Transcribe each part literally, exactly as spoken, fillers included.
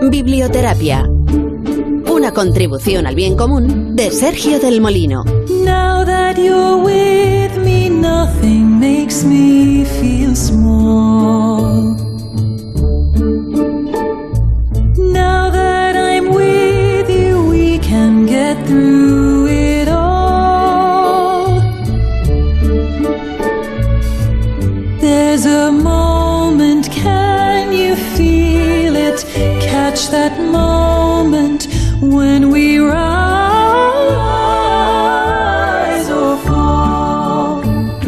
Biblioterapia. Una contribución al bien común de Sergio del Molino. Now that you're with me, nothing makes me feel small. Now that I'm with you, we can get through it all. There's a moment, can you feel it? Catch that moment when we rise or fall.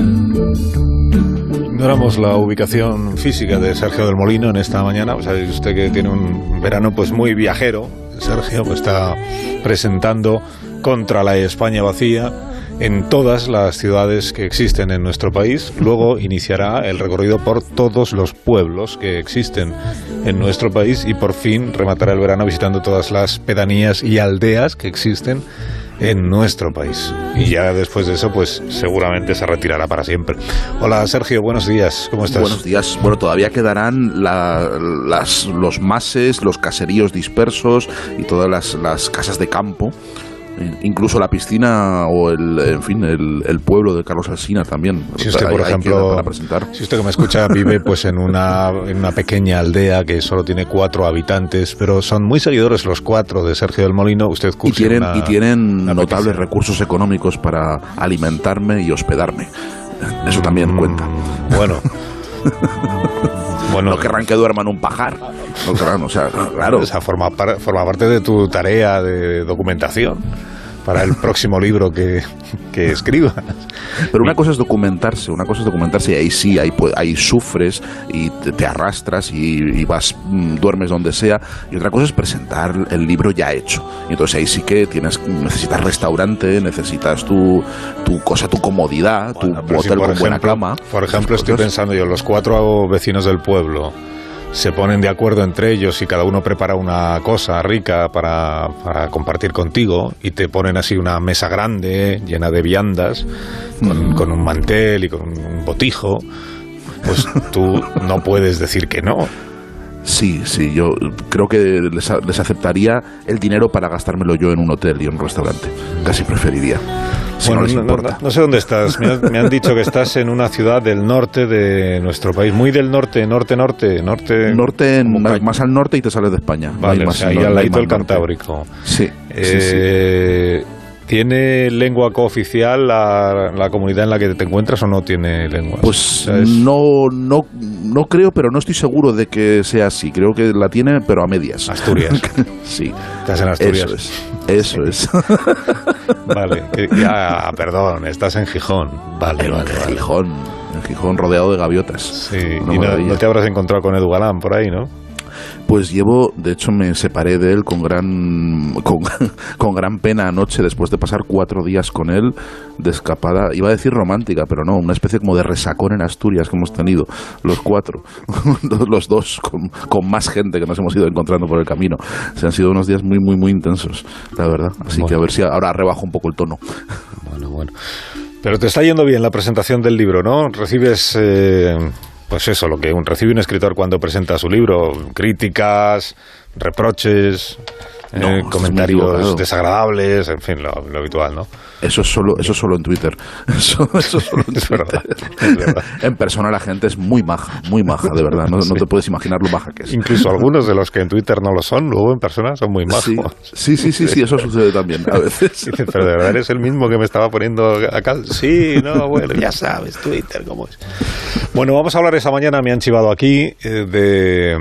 Ignoramos la ubicación física de Sergio del Molino en esta mañana. O sea, usted que tiene un verano pues muy viajero. Sergio pues, está presentando Contra la España vacía en todas las ciudades que existen en nuestro país. Luego iniciará el recorrido por todos los pueblos que existen en nuestro país y por fin rematará el verano visitando todas las pedanías y aldeas que existen en nuestro país. Y ya después de eso, pues seguramente se retirará para siempre. Hola Sergio, buenos días, ¿cómo estás? Buenos días. Bueno, todavía quedarán la, las, los mases, los caseríos dispersos y todas las, las casas de campo. Incluso la piscina o el, en fin, el, el pueblo de Carlos Alsina también. Si usted, por hay, ejemplo, para presentar. Si usted que me escucha vive pues en una, en una pequeña aldea que solo tiene cuatro habitantes, pero son muy seguidores los cuatro de Sergio del Molino, usted y tienen, una, y tienen notables petición. recursos económicos para alimentarme y hospedarme. Eso también mm, cuenta. Bueno. Bueno, no querrán que duerman un pajar. No querrán, o sea, claro. O sea, forma, par, forma parte de tu tarea de documentación para el próximo libro que, que escribas. Pero una cosa es documentarse, una cosa es documentarse y ahí sí, ahí, ahí sufres y te, te arrastras y, y vas, duermes donde sea. Y otra cosa es presentar el libro ya hecho. Y entonces ahí sí que tienes, necesitas restaurante, necesitas tu, tu cosa, tu comodidad, bueno, tu hotel si con ejemplo, buena cama. Por ejemplo, estoy pensando yo, los cuatro vecinos del pueblo se ponen de acuerdo entre ellos y cada uno prepara una cosa rica para, para compartir contigo y te ponen así una mesa grande llena de viandas con, mm. con un mantel y con un botijo, pues tú no puedes decir que no. Sí, sí, yo creo que les, les aceptaría el dinero para gastármelo yo en un hotel y en un restaurante. Casi preferiría. Si bueno, no les no, importa. No, no sé dónde estás. Me, me han dicho que estás en una ciudad del norte de nuestro país. Muy del norte, norte, norte. Norte, norte más, más al norte y te sales de España. Vale, no o sea, ahí al ladito del Cantábrico. Sí, eh, sí, sí. ¿Tiene lengua cooficial la, la comunidad en la que te encuentras o no tiene lengua? Pues o sea, es... no, no, no creo, pero no estoy seguro de que sea así. Creo que la tiene, pero a medias. Asturias. Sí. ¿Estás en Asturias? Eso es. Eso es. Vale. Que, ya, perdón, estás en Gijón. Vale, en vale, vale. Gijón. En Gijón rodeado de gaviotas. Sí. Y no, no te habrás encontrado con Edu Galán por ahí, ¿no? Pues llevo, de hecho me separé de él con gran con, con gran pena anoche después de pasar cuatro días con él de escapada, iba a decir romántica, pero no, una especie como de resacón en Asturias que hemos tenido los cuatro, los dos, con, con más gente que nos hemos ido encontrando por el camino. Se han sido unos días muy, muy, muy intensos, la verdad. Así bueno. que a ver si ahora rebajo un poco el tono. Bueno, bueno. Pero te está yendo bien la presentación del libro, ¿no? Recibes... Eh... Pues eso, lo que un, recibe un escritor cuando presenta su libro, críticas, reproches, no, eh, comentarios desagradables, en fin, lo, lo habitual, ¿no? Eso es solo, eso es solo en Twitter. Eso, eso es solo en Twitter. Es verdad, es verdad. En persona la gente es muy maja, muy maja, de verdad. No, sí. no te puedes imaginar lo maja que es. Incluso algunos de los que en Twitter no lo son, luego en persona son muy majos. Sí, sí, sí, sí, sí, eso sucede también a veces. Dice, pero de verdad eres el mismo que me estaba poniendo acá. Sí, no, bueno, ya sabes, Twitter cómo es. Bueno, vamos a hablar esa mañana, me han chivado aquí, eh, de,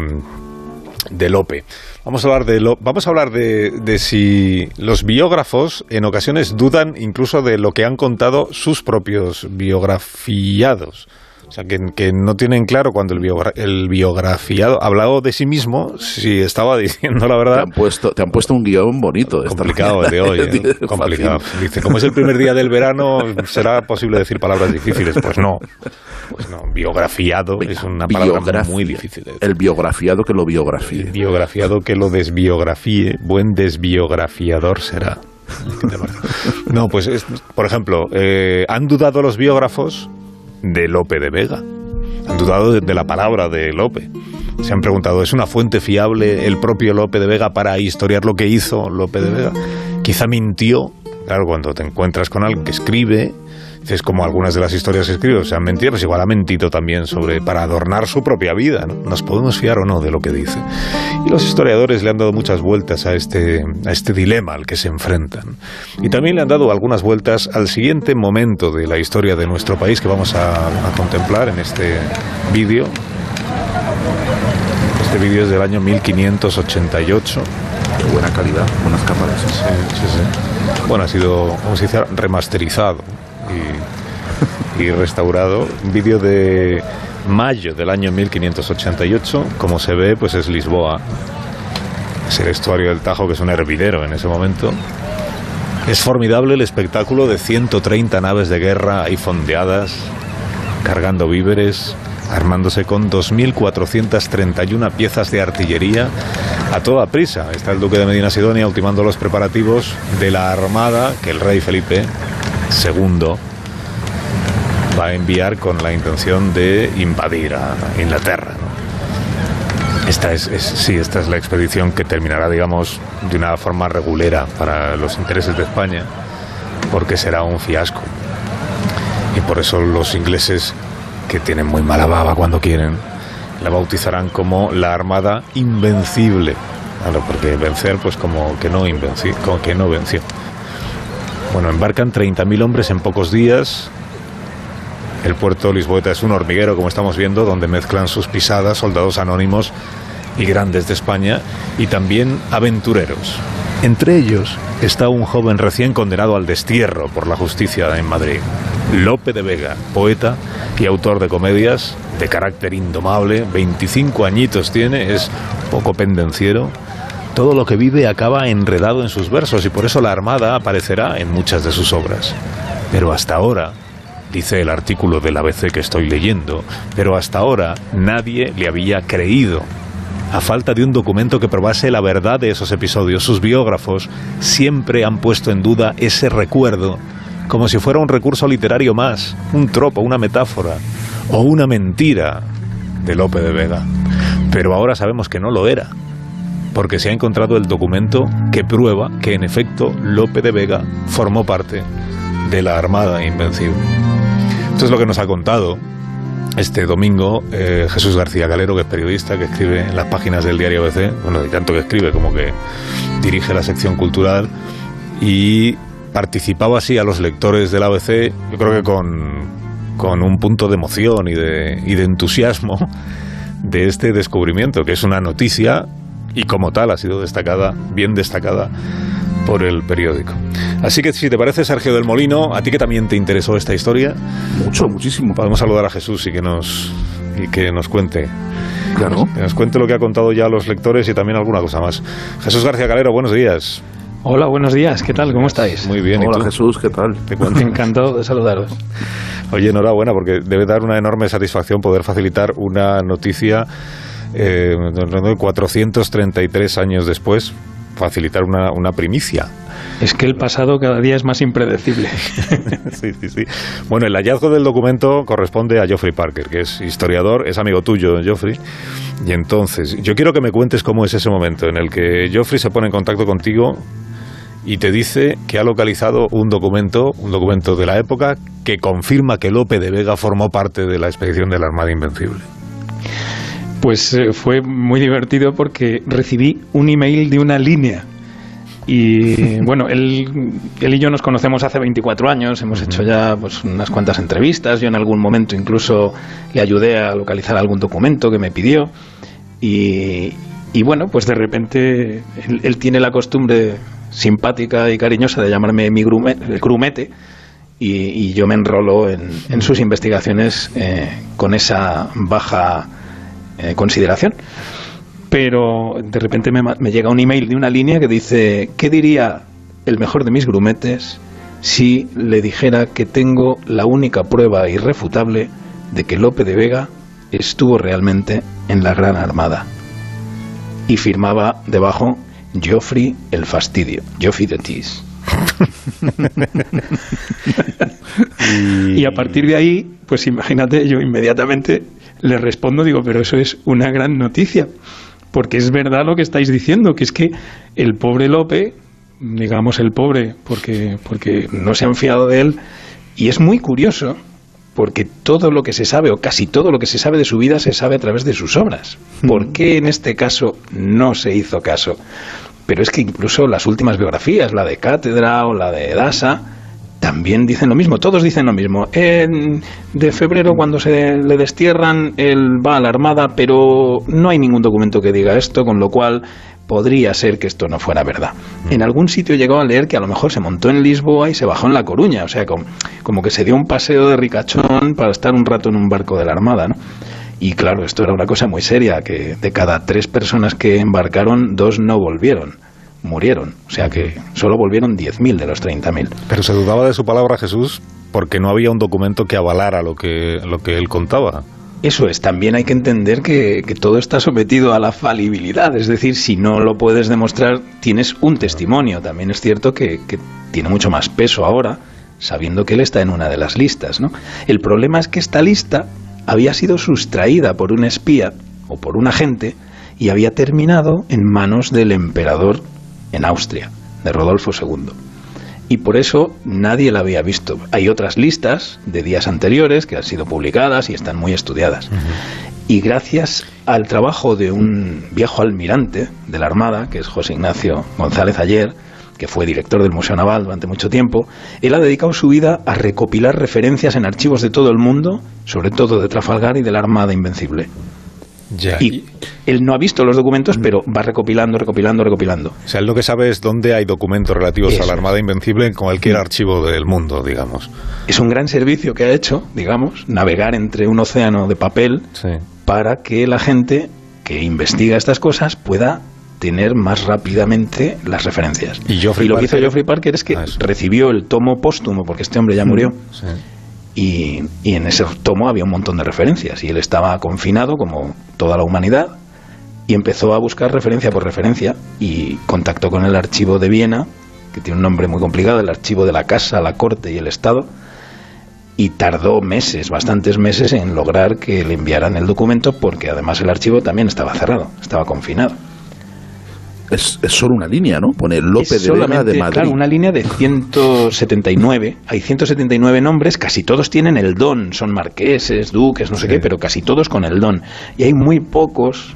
de Lope. Vamos a hablar de lo, vamos a hablar de, de si los biógrafos en ocasiones dudan incluso de lo que han contado sus propios biografiados. O sea, que, que no tienen claro cuando el, biogra, el biografiado ha hablado de sí mismo, si estaba diciendo la verdad. Te han puesto, te han puesto un guión bonito. De complicado el de hoy, ¿eh? Complicado. Dice, como es el primer día del verano, ¿será posible decir palabras difíciles? Pues no. Pues no, biografiado Venga, es una palabra muy difícil de decir. El biografiado que lo biografíe. El biografiado que lo desbiografíe. Buen desbiografiador será. ¿Qué te parece? No, pues, es, por ejemplo, eh, ¿han dudado los biógrafos de Lope de Vega? Han dudado de, de la palabra de Lope. Se han preguntado, ¿es una fuente fiable el propio Lope de Vega para historiar lo que hizo Lope de Vega? Quizá mintió. Claro, cuando te encuentras con alguien que escribe, es como algunas de las historias que escribe, o sea, mentira, pues igual ha mentido también sobre para adornar su propia vida, ¿no? ¿Nos podemos fiar o no de lo que dice? Y los historiadores le han dado muchas vueltas a este, a este dilema al que se enfrentan. Y también le han dado algunas vueltas al siguiente momento de la historia de nuestro país que vamos a, a contemplar en este vídeo. Este vídeo es del año mil quinientos ochenta y ocho. Qué buena calidad, buenas cámaras. Sí, sí, sí. Bueno, ha sido, ¿cómo se dice? Remasterizado y, y restaurado. Un vídeo de mayo del año mil quinientos ochenta y ocho. Como se ve, pues es Lisboa. Es el estuario del Tajo, que es un hervidero en ese momento. Es formidable el espectáculo de ciento treinta naves de guerra ahí fondeadas, cargando víveres, armándose con dos mil cuatrocientas treinta y una piezas de artillería a toda prisa. Está el duque de Medina Sidonia ultimando los preparativos de la armada que el rey Felipe segundo va a enviar con la intención de invadir a Inglaterra, ¿no? Esta es, es, sí, esta es la expedición que terminará, digamos, de una forma regulera para los intereses de España, porque será un fiasco. Y por eso los ingleses, que tienen muy mala baba cuando quieren, la bautizarán como la Armada Invencible. Claro, porque vencer, pues como que no invenci, como que no venció. Bueno, embarcan treinta mil hombres en pocos días. El puerto lisboeta es un hormiguero, como estamos viendo, donde mezclan sus pisadas soldados anónimos y grandes de España, y también aventureros. Entre ellos está un joven recién condenado al destierro por la justicia en Madrid, Lope de Vega, poeta y autor de comedias de carácter indomable. veinticinco añitos tiene, es poco pendenciero. Todo lo que vive acaba enredado en sus versos, y por eso la Armada aparecerá en muchas de sus obras. Pero hasta ahora, dice el artículo del A B C que estoy leyendo, pero hasta ahora nadie le había creído. A falta de un documento que probase la verdad de esos episodios, sus biógrafos siempre han puesto en duda ese recuerdo, como si fuera un recurso literario más, un tropo, una metáfora o una mentira de Lope de Vega. Pero ahora sabemos que no lo era, porque se ha encontrado el documento que prueba que en efecto Lope de Vega formó parte de la Armada Invencible. Esto es lo que nos ha contado este domingo eh, Jesús García Calero, que es periodista, que escribe en las páginas del diario A B C, bueno, y tanto que escribe como que dirige la sección cultural, y participaba así a los lectores del A B C, yo creo que con, con un punto de emoción y de, y de entusiasmo de este descubrimiento, que es una noticia y como tal ha sido destacada, bien destacada por el periódico. Así que si te parece, Sergio del Molino, a ti que también te interesó esta historia, mucho, muchísimo, podemos saludar a Jesús y que nos y que nos cuente. Claro. Que nos cuente lo que ha contado ya a los lectores y también alguna cosa más. Jesús García Calero, buenos días. Hola, buenos días, ¿qué tal? ¿Cómo estáis? Muy bien. Hola, ¿y tú? Jesús, ¿qué tal? Te cuento. Encantado de saludaros. Oye, enhorabuena, porque debe dar una enorme satisfacción poder facilitar una noticia eh, cuatrocientos treinta y tres años después, facilitar una, una primicia. Es que el pasado cada día es más impredecible. Sí, sí, sí. Bueno, el hallazgo del documento corresponde a Geoffrey Parker, que es historiador, es amigo tuyo, Geoffrey. Y entonces, yo quiero que me cuentes cómo es ese momento en el que Geoffrey se pone en contacto contigo y te dice que ha localizado un documento, un documento de la época, que confirma que Lope de Vega formó parte de la expedición de la Armada Invencible. Pues eh, fue muy divertido porque recibí un email de una línea. Y bueno, él, él y yo nos conocemos hace veinticuatro años, hemos hecho ya pues unas cuantas entrevistas, yo en algún momento incluso le ayudé a localizar algún documento que me pidió, y, y bueno, pues de repente él, él tiene la costumbre simpática y cariñosa de llamarme mi grumete, grumete y, y yo me enrolo en, en sus investigaciones eh, con esa baja eh, consideración. Pero de repente me, me llega un email de una línea que dice: ¿qué diría el mejor de mis grumetes si le dijera que tengo la única prueba irrefutable de que Lope de Vega estuvo realmente en la Gran Armada? Y firmaba debajo: Geoffrey el fastidio, Geoffrey the Tease. Y a partir de ahí, pues imagínate, yo inmediatamente le respondo, digo, pero eso es una gran noticia, porque es verdad lo que estáis diciendo, que es que el pobre Lope, digamos el pobre, porque, porque no se han fiado de él, y es muy curioso, porque todo lo que se sabe, o casi todo lo que se sabe de su vida, se sabe a través de sus obras. ¿Por qué en este caso no se hizo caso? Pero es que incluso las últimas biografías, la de Cátedra o la de Dasa, también dicen lo mismo, todos dicen lo mismo. En, de febrero, cuando se le destierran, él va a la Armada, pero no hay ningún documento que diga esto, con lo cual podría ser que esto no fuera verdad. En algún sitio llegó a leer que a lo mejor se montó en Lisboa y se bajó en La Coruña, o sea, como, como que se dio un paseo de ricachón para estar un rato en un barco de la Armada, ¿no? Y claro, esto era una cosa muy seria, que de cada tres personas que embarcaron, dos no volvieron, murieron. O sea que solo volvieron diez mil de los treinta mil. Pero se dudaba de su palabra, Jesús, porque no había un documento que avalara lo que, lo que él contaba. Eso es, también hay que entender que, que todo está sometido a la falibilidad, es decir, si no lo puedes demostrar, tienes un testimonio. También es cierto que, que tiene mucho más peso ahora, sabiendo que él está en una de las listas, ¿no? El problema es que esta lista había sido sustraída por un espía o por un agente y había terminado en manos del emperador en Austria, de Rodolfo segundo. Y por eso nadie la había visto. Hay otras listas de días anteriores que han sido publicadas y están muy estudiadas. Uh-huh. Y gracias al trabajo de un viejo almirante de la Armada, que es José Ignacio González Ayer, que fue director del Museo Naval durante mucho tiempo, él ha dedicado su vida a recopilar referencias en archivos de todo el mundo, sobre todo de Trafalgar y de la Armada Invencible. Ya. Y él no ha visto los documentos, pero va recopilando, recopilando, recopilando. O sea, él lo que sabe es dónde hay documentos relativos Eso. a la Armada Invencible en cualquier archivo del mundo, digamos. Es un gran servicio que ha hecho, digamos, navegar entre un océano de papel, sí, para que la gente que investiga estas cosas pueda tener más rápidamente las referencias. Y, y lo Parker, que hizo Geoffrey Parker es que ah, recibió el tomo póstumo, porque este hombre ya murió, sí. Y, y en ese tomo había un montón de referencias y él estaba confinado como toda la humanidad y empezó a buscar referencia por referencia y contactó con el archivo de Viena, que tiene un nombre muy complicado, el archivo de la Casa, la Corte y el Estado, y tardó meses, bastantes meses en lograr que le enviaran el documento, porque además el archivo también estaba cerrado, estaba confinado. Es, es solo una línea, ¿no? Pone Lope de Vega de Madrid. Claro, una línea de ciento setenta y nueve. Hay ciento setenta y nueve nombres, casi todos tienen el don. Son marqueses, duques, no sé sí. qué, pero casi todos con el don. Y hay muy pocos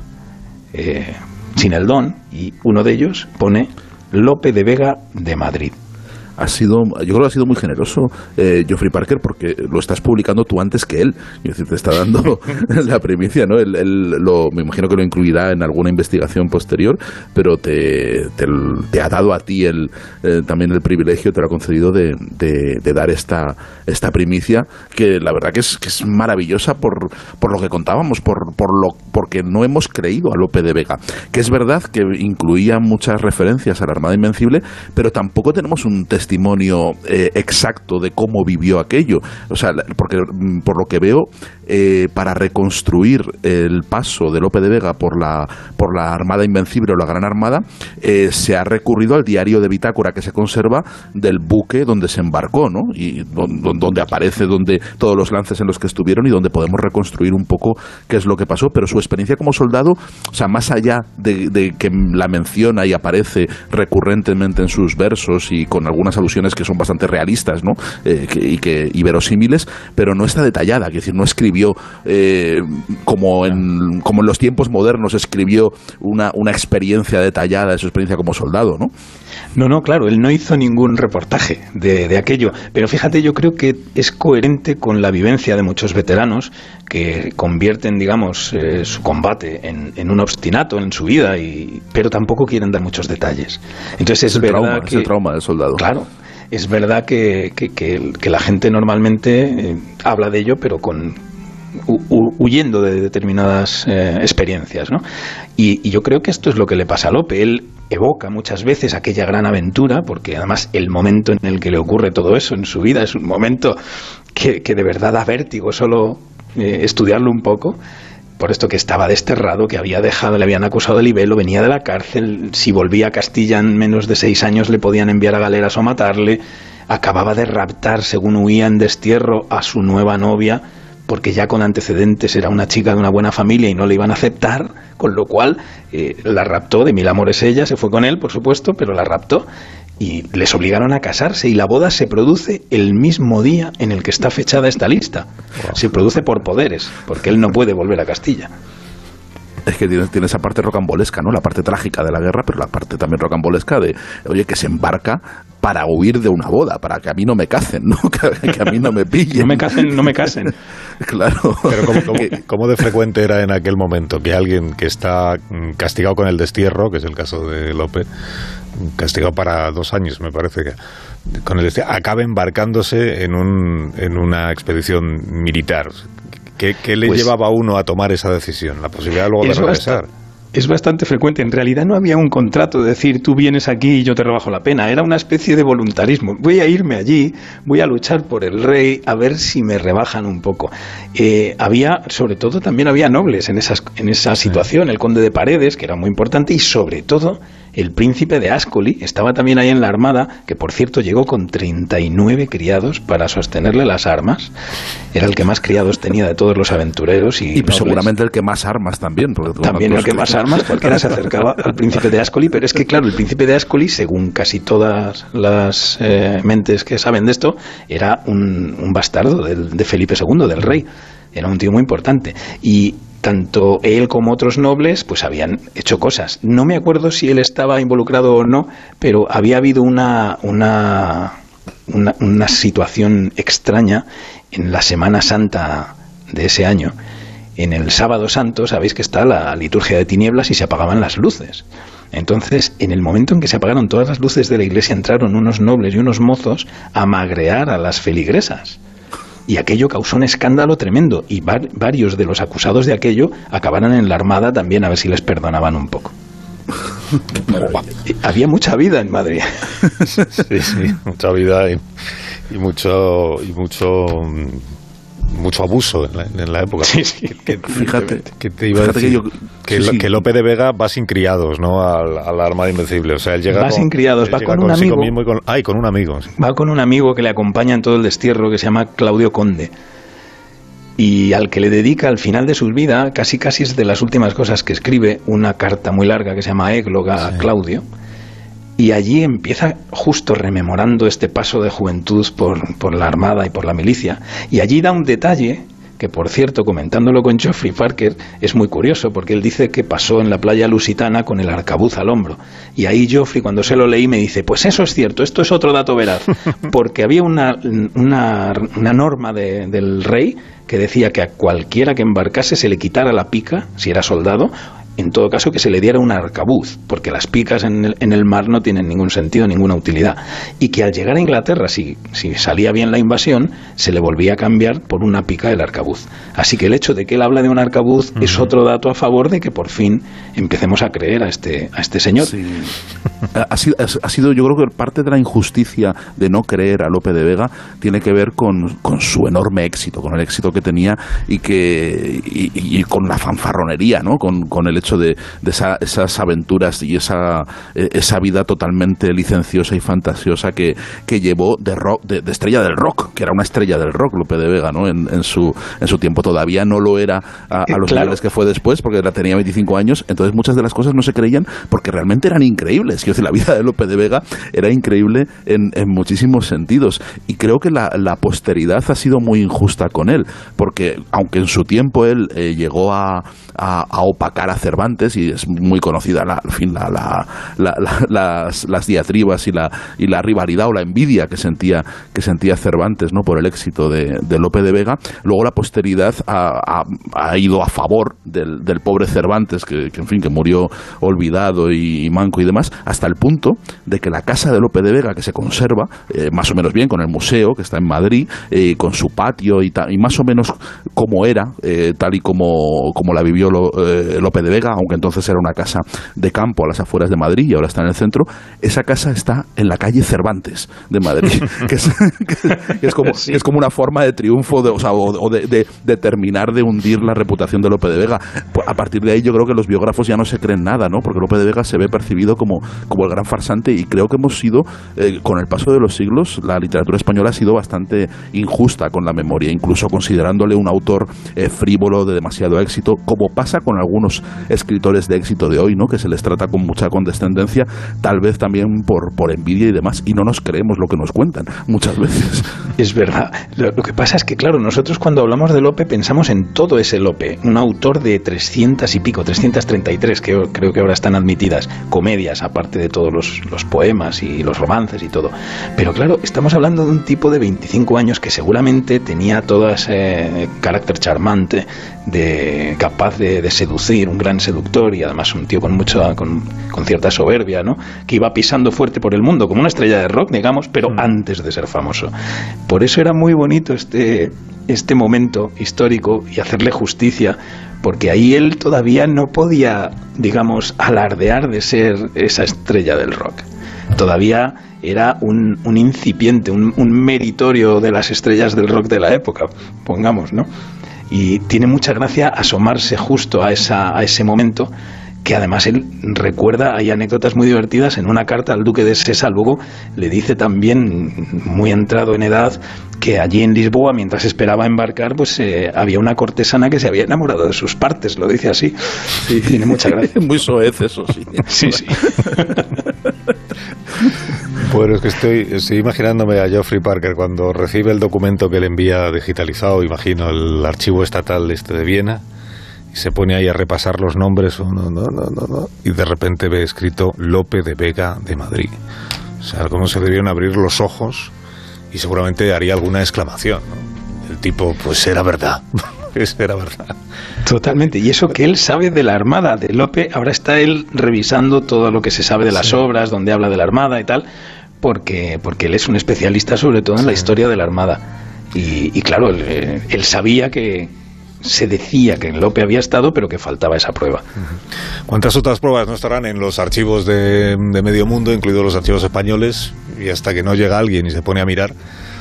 eh, sin el don, y uno de ellos pone Lope de Vega de Madrid. Ha sido, yo creo que ha sido muy generoso eh, Geoffrey Parker, porque lo estás publicando tú antes que él. Es decir, te está dando la primicia, ¿no? Él, él lo, me imagino que lo incluirá en alguna investigación posterior, pero te, te, te ha dado a ti el, eh, también el privilegio, te lo ha concedido de, de, de dar esta, esta primicia, que la verdad que es, que es maravillosa por, por lo que contábamos, por, por lo, porque no hemos creído a Lope de Vega. Que es verdad que incluía muchas referencias a la Armada Invencible, pero tampoco tenemos un testimonio testimonio eh, exacto de cómo vivió aquello. O sea, porque por lo que veo, eh, para reconstruir el paso de Lope de Vega por la, por la Armada Invencible o la Gran Armada, eh, se ha recurrido al diario de bitácora que se conserva del buque donde se embarcó, ¿no? Y donde, donde aparece donde todos los lances en los que estuvieron y donde podemos reconstruir un poco qué es lo que pasó. Pero su experiencia como soldado, o sea, más allá de, de que la menciona y aparece recurrentemente en sus versos y con algunas alusiones que son bastante realistas, ¿no? Eh, que, y, que, y verosímiles, pero no está detallada, es decir, no escribió eh, como, en, como en los tiempos modernos escribió una, una experiencia detallada de su experiencia como soldado, ¿no? No, no, claro, él no hizo ningún reportaje de, de aquello, pero fíjate, yo creo que es coherente con la vivencia de muchos veteranos que convierten, digamos, eh, su combate en, en un obstinato en su vida, y, pero tampoco quieren dar muchos detalles. Entonces es, es verdad trauma, que... Es el trauma del soldado. Claro. Es verdad que, que, que, que la gente normalmente eh, habla de ello, pero con hu, huyendo de determinadas eh, experiencias, ¿no? Y, y yo creo que esto es lo que le pasa a Lope. Él evoca muchas veces aquella gran aventura, porque además el momento en el que le ocurre todo eso en su vida es un momento que, que de verdad da vértigo solo eh, estudiarlo un poco. Por esto que estaba desterrado, que había dejado, le habían acusado de libelo, venía de la cárcel, si volvía a Castilla en menos de seis años le podían enviar a galeras o matarle, acababa de raptar, según huía en destierro, a su nueva novia porque ya con antecedentes era una chica de una buena familia y no le iban a aceptar, con lo cual eh, la raptó, de mil amores ella, se fue con él, por supuesto, pero la raptó y les obligaron a casarse, y la boda se produce el mismo día en el que está fechada esta lista. Se produce por poderes, porque él no puede volver a Castilla. Es que tiene, tiene esa parte rocambolesca, ¿no? La parte trágica de la guerra, pero la parte también rocambolesca de, oye, que se embarca para huir de una boda, para que a mí no me casen, ¿no? Que, que a mí no me pillen. No me casen, no me casen. Claro. Pero ¿cómo, cómo, ¿cómo de frecuente era en aquel momento que alguien que está castigado con el destierro, que es el caso de Lope, castigado para dos años, me parece que con el destierro, acabe embarcándose en, un, en una expedición militar? ¿Qué, qué le pues, llevaba a uno a tomar esa decisión? La posibilidad luego de regresar. Es bastante frecuente. En realidad no había un contrato de decir tú vienes aquí y yo te rebajo la pena. Era una especie de voluntarismo. Voy a irme allí, voy a luchar por el rey, a ver si me rebajan un poco. Eh, había, sobre todo, también había nobles en, esas, en esa situación. El conde de Paredes, que era muy importante, y sobre todo el príncipe de Ascoli estaba también ahí en la armada, que por cierto llegó con treinta y nueve criados para sostenerle las armas. Era el que más criados tenía de todos los aventureros. Y, y seguramente el que más armas también. Porque también el que más armas, cualquiera se acercaba al príncipe de Ascoli, pero es que claro, el príncipe de Ascoli, según casi todas las eh, mentes que saben de esto, era un, un bastardo del, de Felipe segundo, del rey. Era un tío muy importante. Y tanto él como otros nobles pues habían hecho cosas. No me acuerdo si él estaba involucrado o no, pero había habido una, una, una, una situación extraña en la Semana Santa de ese año. En el Sábado Santo, sabéis que está la liturgia de tinieblas y se apagaban las luces. Entonces, en el momento en que se apagaron todas las luces de la iglesia, entraron unos nobles y unos mozos a magrear a las feligresas. Y aquello causó un escándalo tremendo, y var- varios de los acusados de aquello acabaron en la armada también, a ver si les perdonaban un poco. Había mucha vida en Madrid. Sí, sí, mucha vida y, y mucho y mucho mucho abuso en la, en la época. Sí, sí. Que, que, fíjate, que te iba a decir que, yo, que, sí, sí. que Lope de Vega va sin criados, ¿no? A, a la Armada Invencible. O sea, él llega va con, sin criados, va con un amigo. Mismo y con, ah, y con un amigo. Sí. Va con un amigo que le acompaña en todo el destierro, que se llama Claudio Conde, y al que le dedica al final de su vida, casi casi es de las últimas cosas que escribe, una carta muy larga que se llama Égloga sí. a Claudio. Y allí empieza justo rememorando este paso de juventud por, por la Armada y por la milicia. Y allí da un detalle que, por cierto, comentándolo con Geoffrey Parker, es muy curioso, porque él dice que pasó en la playa lusitana con el arcabuz al hombro. Y ahí Geoffrey, cuando se lo leí, me dice, pues eso es cierto, esto es otro dato veraz. Porque había una, una, una norma de, del rey que decía que a cualquiera que embarcase se le quitara la pica, si era soldado, en todo caso que se le diera un arcabuz, porque las picas en el, en el mar no tienen ningún sentido, ninguna utilidad, y que al llegar a Inglaterra, si, si salía bien la invasión, se le volvía a cambiar por una pica el arcabuz. Así que el hecho de que él habla de un arcabuz uh-huh. es otro dato a favor de que por fin empecemos a creer a este, a este señor. Sí. ha, sido, ha sido, yo creo que parte de la injusticia de no creer a Lope de Vega tiene que ver con, con su enorme éxito, con el éxito que tenía y que y, y con la fanfarronería, ¿no? Con, con el hecho de, de esa, esas aventuras y esa, esa vida totalmente licenciosa y fantasiosa que, que llevó de rock, de, de estrella del rock, que era una estrella del rock Lope de Vega, ¿no? En, en su en su tiempo todavía no lo era a, a los claro. niveles que fue después, porque tenía veinticinco años, entonces muchas de las cosas no se creían porque realmente eran increíbles. Quiero decir, la vida de Lope de Vega era increíble en, en muchísimos sentidos, y creo que la, la posteridad ha sido muy injusta con él, porque aunque en su tiempo él eh, llegó a, a, a opacar a Cervantes, y es muy conocida la, en fin, la, la, la, la, las, las diatribas y la, y la rivalidad o la envidia que sentía, que sentía Cervantes, ¿no? Por el éxito de, de Lope de Vega, luego la posteridad ha, ha, ha ido a favor del, del pobre Cervantes, que, que en fin, que murió olvidado y, y manco y demás, hasta el punto de que la casa de Lope de Vega, que se conserva eh, más o menos bien, con el museo que está en Madrid, eh, con su patio y, ta, y más o menos como era, eh, tal y como, como la vivió vivió lo, eh, Lope de Vega, aunque entonces era una casa de campo a las afueras de Madrid y ahora está en el centro. Esa casa está en la calle Cervantes de Madrid, que es, que es, como, sí. es como una forma de triunfo de, o, sea, o, o de, de, de terminar de hundir la reputación de Lope de Vega. Pues a partir de ahí yo creo que los biógrafos ya no se creen nada, ¿no? Porque Lope de Vega se ve percibido como, como el gran farsante, y creo que hemos sido, eh, con el paso de los siglos, la literatura española ha sido bastante injusta con la memoria, incluso considerándole un autor eh, frívolo de demasiado éxito, como pasa con algunos escritores de éxito de hoy, ¿no? Que se les trata con mucha condescendencia, tal vez también por, por envidia y demás, y no nos creemos lo que nos cuentan muchas veces. Es verdad. Lo, lo que pasa es que, claro, nosotros cuando hablamos de Lope pensamos en todo ese Lope, un autor de trescientas y pico, trescientas treinta y tres, que creo que ahora están admitidas, comedias, aparte de todos los, los poemas y los romances y todo. Pero claro, estamos hablando de un tipo de veinticinco años que seguramente tenía todo ese carácter charmante, de capaz de, de seducir, un gran seductor, y además un tío con mucho, con, con cierta soberbia, ¿no? Que iba pisando fuerte por el mundo, como una estrella de rock, digamos, pero mm. antes de ser famoso. Por eso era muy bonito este, este momento histórico y hacerle justicia, porque ahí él todavía no podía, digamos, alardear de ser esa estrella del rock. Todavía era un, un incipiente, un, un meritorio de las estrellas del rock de la época, pongamos, ¿no? Y tiene mucha gracia asomarse justo a, esa, a ese momento, que además él recuerda, hay anécdotas muy divertidas. En una carta al duque de Sesa luego le dice también, muy entrado en edad, que allí en Lisboa, mientras esperaba embarcar, pues eh, había una cortesana que se había enamorado de sus partes, lo dice así. Sí, tiene mucha gracia. Muy soez eso, sí. Sí, sí. Bueno, es que estoy, estoy imaginándome a Geoffrey Parker cuando recibe el documento que le envía digitalizado, imagino el archivo estatal este de Viena, y se pone ahí a repasar los nombres, no, no, no, no, no, y de repente ve escrito Lope de Vega de Madrid. O sea, cómo se debieron abrir los ojos, y seguramente haría alguna exclamación, ¿no? El tipo, pues era verdad, pues era verdad. Totalmente, y eso que él sabe de la Armada, de Lope, ahora está él revisando todo lo que se sabe de las sí. obras, donde habla de la Armada y tal, porque, porque él es un especialista sobre todo en sí. la historia de la Armada. Y, y claro, él, él sabía que se decía que en Lope había estado, pero que faltaba esa prueba. ¿Cuántas otras pruebas no estarán en los archivos de, de medio mundo, incluidos los archivos españoles? Y hasta que no llega alguien y se pone a mirar,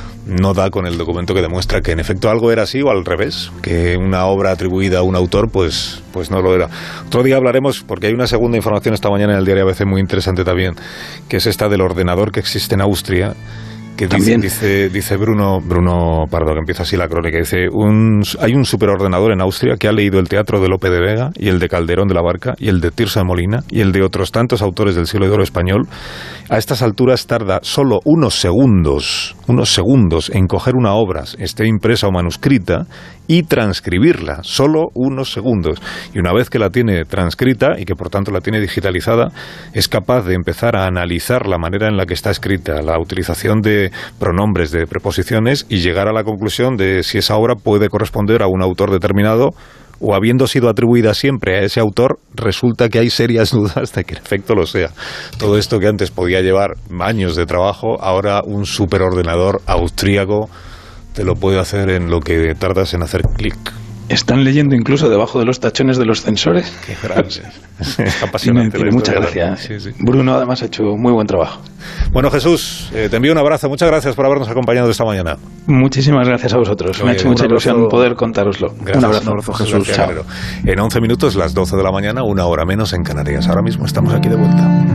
no da con el documento que demuestra que en efecto algo era así o al revés, que una obra atribuida a un autor pues, pues no lo era. Otro día hablaremos, porque hay una segunda información esta mañana en el diario A B C muy interesante también, que es esta del ordenador que existe en Austria, que dice, dice, dice Bruno, Bruno Pardo, que empieza así la crónica, dice, un, hay un superordenador en Austria que ha leído el teatro de Lope de Vega y el de Calderón de la Barca y el de Tirso de Molina y el de otros tantos autores del siglo de oro español. A estas alturas tarda solo unos segundos, unos segundos en coger una obra, esté impresa o manuscrita, y transcribirla, solo unos segundos. Y una vez que la tiene transcrita y que por tanto la tiene digitalizada, es capaz de empezar a analizar la manera en la que está escrita, la utilización de pronombres, de preposiciones, y llegar a la conclusión de si esa obra puede corresponder a un autor determinado, o habiendo sido atribuida siempre a ese autor, resulta que hay serias dudas de que en efecto lo sea. Todo esto que antes podía llevar años de trabajo, ahora un superordenador austríaco te lo puede hacer en lo que tardas en hacer clic. Están leyendo incluso debajo de los tachones de los censores. Qué grande. Es apasionante. Tiene muchas gracias. Sí, sí. Bruno además ha hecho muy buen trabajo. Bueno, Jesús, eh, te envío un abrazo. Muchas gracias por habernos acompañado esta mañana. Muchísimas gracias a vosotros. Oye, me ha hecho mucha ilusión poder contároslo. Gracias, un abrazo, un abrazo Jesús. Chao. En once minutos, las doce de la mañana, una hora menos en Canarias. Ahora mismo estamos aquí de vuelta.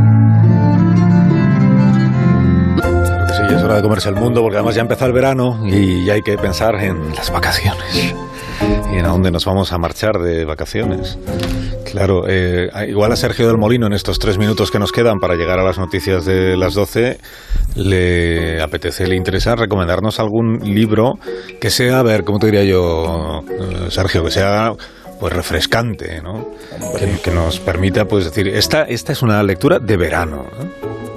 Sí, es hora de comerse el mundo, porque además ya empezó el verano y ya hay que pensar en las vacaciones y en a dónde nos vamos a marchar de vacaciones. Claro, eh, igual a Sergio del Molino, en estos tres minutos que nos quedan para llegar a las noticias de las doce, le apetece, le interesa recomendarnos algún libro que sea, a ver, ¿cómo te diría yo, Sergio? Que sea pues refrescante, ¿no? Que, que nos permita pues decir, esta, esta es una lectura de verano, ¿no?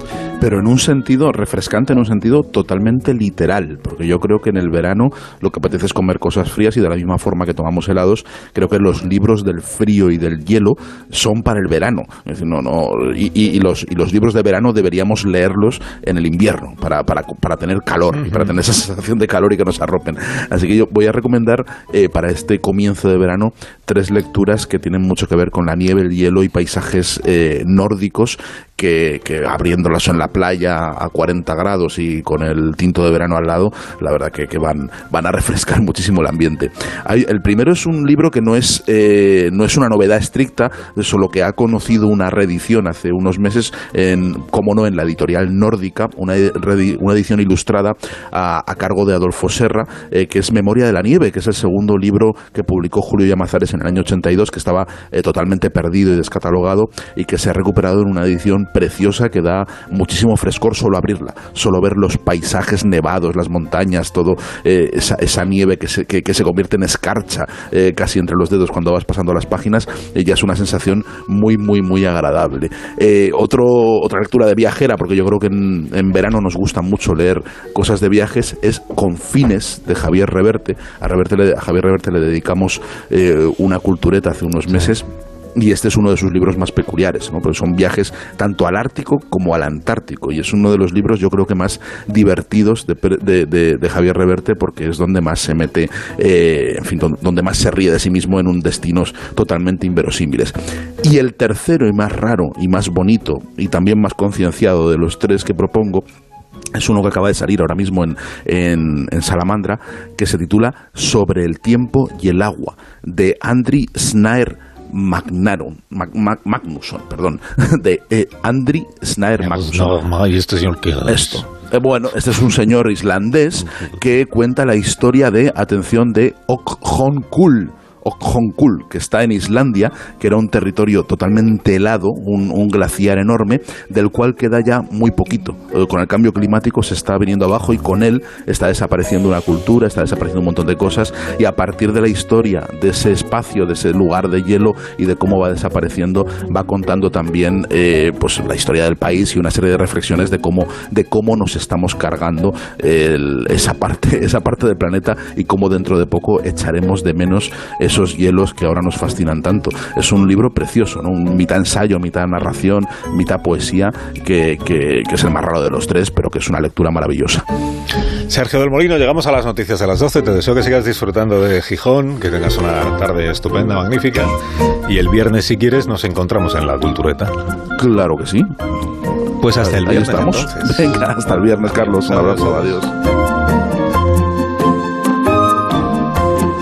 pero en un sentido refrescante, en un sentido totalmente literal, porque yo creo que en el verano lo que apetece es comer cosas frías y de la misma forma que tomamos helados, creo que los libros del frío y del hielo son para el verano. Es decir, no, no, y, y, y, los, y los libros de verano deberíamos leerlos en el invierno para, para, para tener calor, uh-huh. y para tener esa sensación de calor y que nos arropen. Así que yo voy a recomendar eh, para este comienzo de verano tres lecturas que tienen mucho que ver con la nieve, el hielo y paisajes eh, nórdicos que, que abriéndolas en la playa a cuarenta grados y con el tinto de verano al lado, la verdad que, que van, van a refrescar muchísimo el ambiente. Hay, el primero es un libro que no es, eh, no es una novedad estricta, solo que ha conocido una reedición hace unos meses, en, como no, en la editorial Nórdica, una, una edición ilustrada a, a cargo de Adolfo Serra, eh, que es Memoria de la nieve, que es el segundo libro que publicó Julio Llamazares en el año ochenta y dos, que estaba eh, totalmente perdido y descatalogado, y que se ha recuperado en una edición preciosa que da muchísimo frescor solo abrirla, solo ver los paisajes nevados, las montañas, todo, eh, esa, esa nieve que se, que, que se convierte en escarcha eh, casi entre los dedos cuando vas pasando las páginas, eh, ya es una sensación muy, muy, muy agradable. Eh, otro, otra lectura de viajera, porque yo creo que en, en verano nos gusta mucho leer cosas de viajes, es Confines, de Javier Reverte. A, Reverte le, a Javier Reverte le dedicamos eh, una cultureta hace unos meses. Y este es uno de sus libros más peculiares, ¿no? Porque son viajes tanto al Ártico como al Antártico, y es uno de los libros yo creo que más divertidos de, de, de, de Javier Reverte, porque es donde más se mete, eh, en fin, donde más se ríe de sí mismo en un destinos totalmente inverosímiles. Y el tercero y más raro y más bonito y también más concienciado de los tres que propongo es uno que acaba de salir ahora mismo en, en, en Salamandra, que se titula Sobre el tiempo y el agua, de Andri Snaer Magnaron, Mag, Mag, Magnusson, perdón, de eh, Andri Snaer Magnusson. No, ¿y este señor qué es? Esto. Eh, bueno, este es un señor islandés que cuenta la historia de, atención, de Okhonkul. Okhonkul, que está en Islandia, que era un territorio totalmente helado, un, un glaciar enorme, del cual queda ya muy poquito. Eh, con el cambio climático se está viniendo abajo y con él está desapareciendo una cultura, está desapareciendo un montón de cosas, y a partir de la historia de ese espacio, de ese lugar de hielo y de cómo va desapareciendo, va contando también eh, pues la historia del país y una serie de reflexiones de cómo, de cómo nos estamos cargando el, esa parte, esa parte del planeta, y cómo dentro de poco echaremos de menos esos hielos que ahora nos fascinan tanto. Es un libro precioso, ¿no? Un mitad ensayo, mitad narración, mitad poesía, que, que, que es el más raro de los tres, pero que es una lectura maravillosa. Sergio del Molino, llegamos a las noticias de las doce. Te deseo que sigas disfrutando de Gijón, que tengas una tarde estupenda, magnífica, y el viernes, si quieres, nos encontramos en la Cultureta. Claro que sí. Pues hasta el viernes. Ahí estamos. Entonces. Venga, hasta el viernes, Carlos. Un abrazo, adiós.